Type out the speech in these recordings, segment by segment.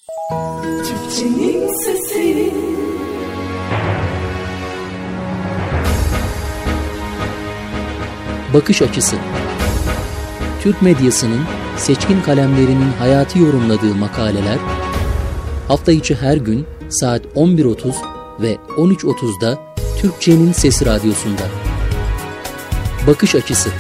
Türkçenin sesi. Bakış açısı. Türk medyasının seçkin kalemlerinin hayatı yorumladığı makaleler, hafta içi her gün saat 11.30 ve 13.30'da Türkçenin Sesi Radyosu'nda. Bakış açısı.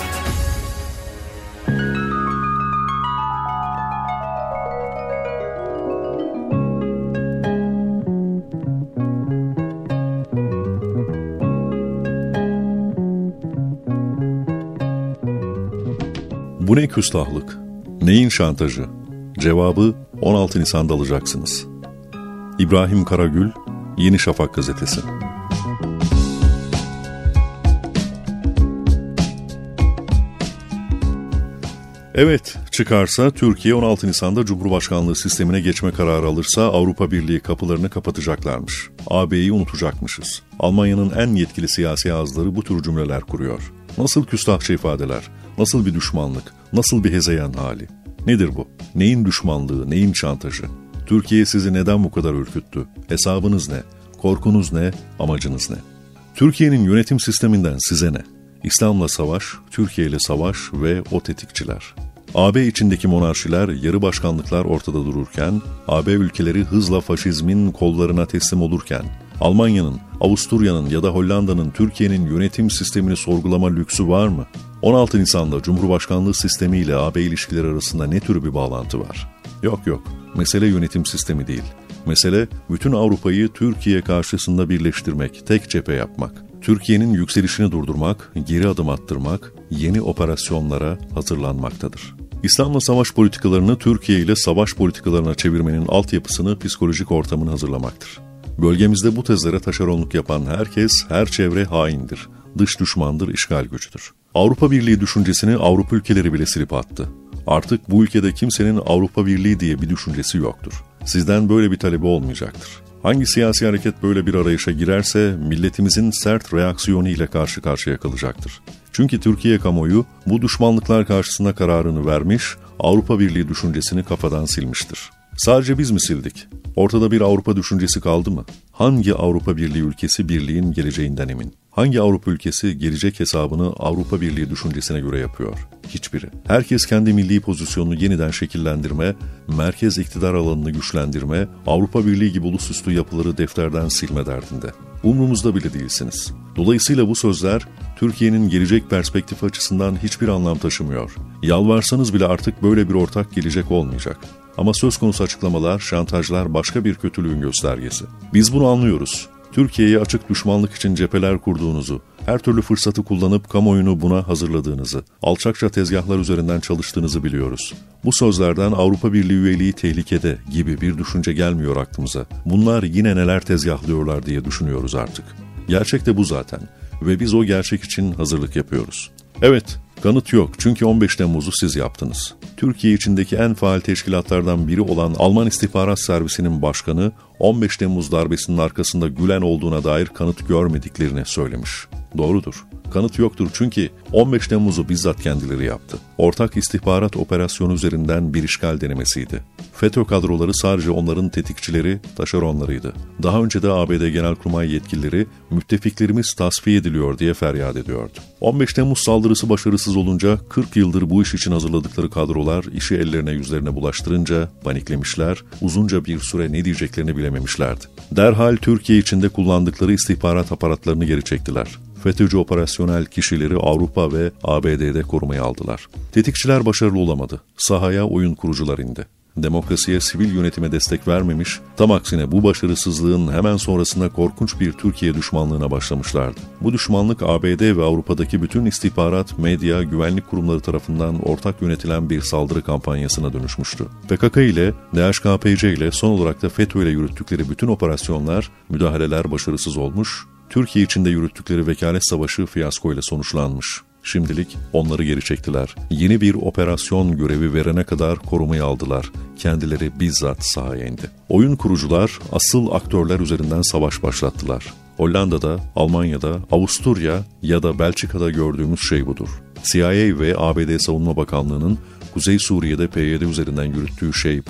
Bu ne küstahlık? Neyin şantajı? Cevabı 16 Nisan'da alacaksınız. İbrahim Karagül, Yeni Şafak Gazetesi. Evet, çıkarsa Türkiye 16 Nisan'da Cumhurbaşkanlığı sistemine geçme kararı alırsa Avrupa Birliği kapılarını kapatacaklarmış. AB'yi unutacakmışız. Almanya'nın en yetkili siyasi ağızları bu tür cümleler kuruyor. Nasıl küstahça ifadeler, nasıl bir düşmanlık, nasıl bir hezeyan hali? Nedir bu? Neyin düşmanlığı, neyin şantajı? Türkiye sizi neden bu kadar ürküttü? Hesabınız ne? Korkunuz ne? Amacınız ne? Türkiye'nin yönetim sisteminden size ne? İslam'la savaş, Türkiye ile savaş ve o tetikçiler. AB içindeki monarşiler, yarı başkanlıklar ortada dururken, AB ülkeleri hızla faşizmin kollarına teslim olurken, Almanya'nın, Avusturya'nın ya da Hollanda'nın Türkiye'nin yönetim sistemini sorgulama lüksü var mı? 16 Nisan'da Cumhurbaşkanlığı sistemi ile AB ilişkileri arasında ne tür bir bağlantı var? Yok. Mesele yönetim sistemi değil. Mesele bütün Avrupa'yı Türkiye karşısında birleştirmek, tek cephe yapmak. Türkiye'nin yükselişini durdurmak, geri adım attırmak, yeni operasyonlara hazırlanmaktadır. İslam'la savaş politikalarını Türkiye ile savaş politikalarına çevirmenin altyapısını, psikolojik ortamını hazırlamaktır. Bölgemizde bu tezlere taşeronluk yapan herkes, her çevre haindir, dış düşmandır, işgal gücüdür. Avrupa Birliği düşüncesini Avrupa ülkeleri bile silip attı. Artık bu ülkede kimsenin Avrupa Birliği diye bir düşüncesi yoktur. Sizden böyle bir talebi olmayacaktır. Hangi siyasi hareket böyle bir arayışa girerse milletimizin sert reaksiyonu ile karşı karşıya kalacaktır. Çünkü Türkiye kamuoyu bu düşmanlıklar karşısında kararını vermiş, Avrupa Birliği düşüncesini kafadan silmiştir. Sadece biz mi sildik? Ortada bir Avrupa düşüncesi kaldı mı? Hangi Avrupa Birliği ülkesi birliğin geleceğinden emin? Hangi Avrupa ülkesi gelecek hesabını Avrupa Birliği düşüncesine göre yapıyor? Hiçbiri. Herkes kendi milli pozisyonunu yeniden şekillendirme, merkez iktidar alanını güçlendirme, Avrupa Birliği gibi ulusüstü yapıları defterden silme derdinde. Umrumuzda bile değilsiniz. Dolayısıyla bu sözler Türkiye'nin gelecek perspektifi açısından hiçbir anlam taşımıyor. Yalvarsanız bile artık böyle bir ortak gelecek olmayacak. Ama söz konusu açıklamalar, şantajlar başka bir kötülüğün göstergesi. Biz bunu anlıyoruz. Türkiye'ye açık düşmanlık için cepheler kurduğunuzu, her türlü fırsatı kullanıp kamuoyunu buna hazırladığınızı, alçakça tezgahlar üzerinden çalıştığınızı biliyoruz. Bu sözlerden Avrupa Birliği üyeliği tehlikede gibi bir düşünce gelmiyor aklımıza. Bunlar yine neler tezgahlıyorlar diye düşünüyoruz artık. Gerçek de bu zaten ve biz o gerçek için hazırlık yapıyoruz. Evet, kanıt yok çünkü 15 Temmuz'u siz yaptınız. Türkiye içindeki en faal teşkilatlardan biri olan Alman İstihbarat Servisi'nin başkanı 15 Temmuz darbesinin arkasında Gülen olduğuna dair kanıt görmediklerini söylemiş. Doğrudur. Kanıt yoktur çünkü 15 Temmuz'u bizzat kendileri yaptı. Ortak istihbarat operasyonu üzerinden bir işgal denemesiydi. FETÖ kadroları sadece onların tetikçileri, taşeronlarıydı. Daha önce de ABD Genelkurmay yetkilileri müttefiklerimiz tasfiye ediliyor diye feryat ediyordu. 15 Temmuz saldırısı başarısız olunca 40 yıldır bu iş için hazırladıkları kadrolar işi ellerine yüzlerine bulaştırınca paniklemişler, uzunca bir süre ne diyeceklerini bilememişlerdi. Derhal Türkiye içinde kullandıkları istihbarat aparatlarını geri çektiler. FETÖ'cü operasyonel kişileri Avrupa ve ABD'de korumaya aldılar. Tetikçiler başarılı olamadı. Sahaya oyun kurucular indi. Demokrasiye, sivil yönetime destek vermemiş, tam aksine bu başarısızlığın hemen sonrasında korkunç bir Türkiye düşmanlığına başlamışlardı. Bu düşmanlık ABD ve Avrupa'daki bütün istihbarat, medya, güvenlik kurumları tarafından ortak yönetilen bir saldırı kampanyasına dönüşmüştü. PKK ile, DHKPC ile, son olarak da FETÖ ile yürüttükleri bütün operasyonlar, müdahaleler başarısız olmuş, Türkiye içinde yürüttükleri vekalet savaşı fiyasko ile sonuçlanmış. Şimdilik onları geri çektiler. Yeni bir operasyon görevi verene kadar korumaya aldılar. Kendileri bizzat sahaya indi. Oyun kurucular asıl aktörler üzerinden savaş başlattılar. Hollanda'da, Almanya'da, Avusturya ya da Belçika'da gördüğümüz şey budur. CIA ve ABD Savunma Bakanlığı'nın Kuzey Suriye'de PYD üzerinden yürüttüğü şey budur.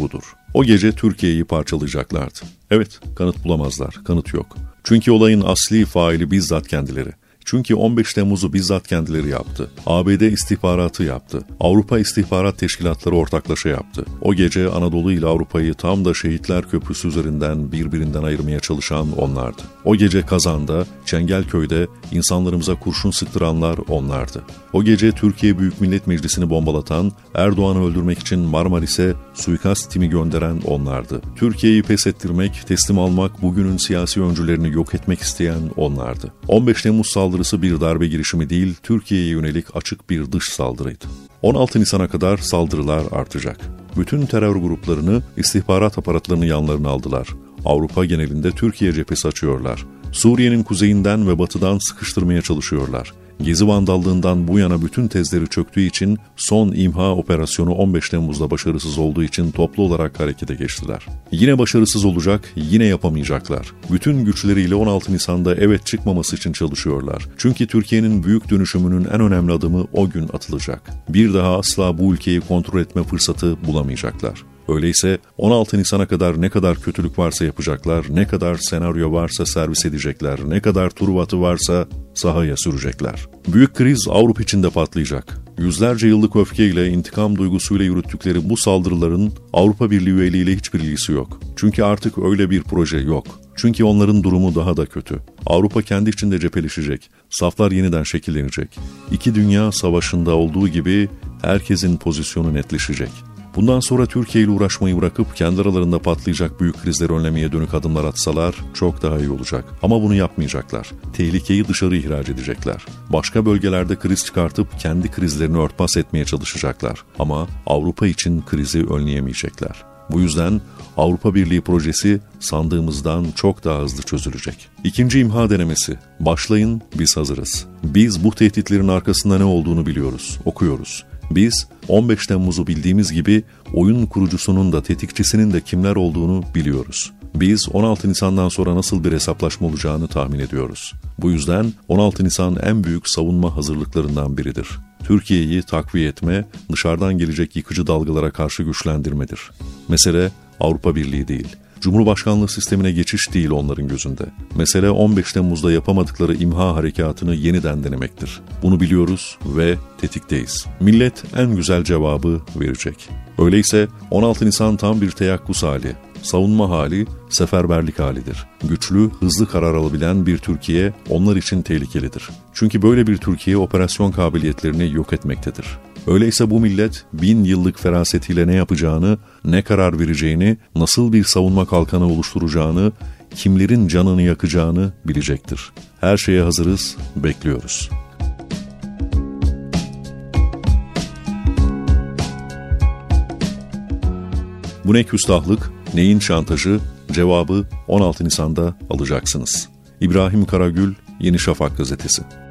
O gece Türkiye'yi parçalayacaklardı. Evet, kanıt bulamazlar, kanıt yok. Çünkü olayın asli faili bizzat kendileri. Çünkü 15 Temmuz'u bizzat kendileri yaptı. ABD istihbaratı yaptı. Avrupa İstihbarat Teşkilatları ortaklaşa yaptı. O gece Anadolu ile Avrupa'yı tam da Şehitler Köprüsü üzerinden birbirinden ayırmaya çalışan onlardı. O gece Kazan'da, Çengelköy'de insanlarımıza kurşun sıktıranlar onlardı. O gece Türkiye Büyük Millet Meclisi'ni bombalatan, Erdoğan'ı öldürmek için Marmaris'e suikast timi gönderen onlardı. Türkiye'yi pes ettirmek, teslim almak, bugünün siyasi öncülerini yok etmek isteyen onlardı. 15 Temmuz saldırısı bir darbe girişimi değil, Türkiye'ye yönelik açık bir dış saldırıydı. 16 Nisan'a kadar saldırılar artacak. Bütün terör gruplarını, istihbarat aparatlarını yanlarına aldılar. Avrupa genelinde Türkiye cephesi açıyorlar. Suriye'nin kuzeyinden ve batıdan sıkıştırmaya çalışıyorlar. Gezi vandallığından bu yana bütün tezleri çöktüğü için son imha operasyonu 15 Temmuz'da başarısız olduğu için toplu olarak harekete geçtiler. Yine başarısız olacak, yine yapamayacaklar. Bütün güçleriyle 16 Nisan'da evet çıkmaması için çalışıyorlar. Çünkü Türkiye'nin büyük dönüşümünün en önemli adımı o gün atılacak. Bir daha asla bu ülkeyi kontrol etme fırsatı bulamayacaklar. Öyleyse 16 Nisan'a kadar ne kadar kötülük varsa yapacaklar, ne kadar senaryo varsa servis edecekler, ne kadar turbatı varsa sahaya sürecekler. Büyük kriz Avrupa içinde patlayacak. Yüzlerce yıllık öfkeyle, intikam duygusuyla yürüttükleri bu saldırıların Avrupa Birliği üyeliğiyle hiçbir ilgisi yok. Çünkü artık öyle bir proje yok. Çünkü onların durumu daha da kötü. Avrupa kendi içinde cepheleşecek. Saflar yeniden şekillenecek. İki dünya savaşında olduğu gibi herkesin pozisyonu netleşecek. Bundan sonra Türkiye ile uğraşmayı bırakıp kendi aralarında patlayacak büyük krizleri önlemeye dönük adımlar atsalar çok daha iyi olacak. Ama bunu yapmayacaklar. Tehlikeyi dışarı ihraç edecekler. Başka bölgelerde kriz çıkartıp kendi krizlerini örtbas etmeye çalışacaklar. Ama Avrupa için krizi önleyemeyecekler. Bu yüzden Avrupa Birliği projesi sandığımızdan çok daha hızlı çözülecek. İkinci imha denemesi. Başlayın, biz hazırız. Biz bu tehditlerin arkasında ne olduğunu biliyoruz, okuyoruz. Biz 15 Temmuz'u bildiğimiz gibi oyun kurucusunun da tetikçisinin de kimler olduğunu biliyoruz. Biz 16 Nisan'dan sonra nasıl bir hesaplaşma olacağını tahmin ediyoruz. Bu yüzden 16 Nisan en büyük savunma hazırlıklarından biridir. Türkiye'yi takviye etme, dışarıdan gelecek yıkıcı dalgalara karşı güçlendirmedir. Mesele Avrupa Birliği değil. Cumhurbaşkanlığı sistemine geçiş değil onların gözünde. Mesele 15 Temmuz'da yapamadıkları imha harekatını yeniden denemektir. Bunu biliyoruz ve tetikteyiz. Millet en güzel cevabı verecek. Öyleyse 16 Nisan tam bir teyakkuz hali, savunma hali, seferberlik halidir. Güçlü, hızlı karar alabilen bir Türkiye onlar için tehlikelidir. Çünkü böyle bir Türkiye operasyon kabiliyetlerini yok etmektedir. Öyleyse bu millet 1000 yıllık ferasetiyle ne yapacağını, ne karar vereceğini, nasıl bir savunma kalkanı oluşturacağını, kimlerin canını yakacağını bilecektir. Her şeye hazırız, bekliyoruz. Bu ne küstahlık, neyin şantajı? Cevabı 16 Nisan'da alacaksınız. İbrahim Karagül, Yeni Şafak Gazetesi.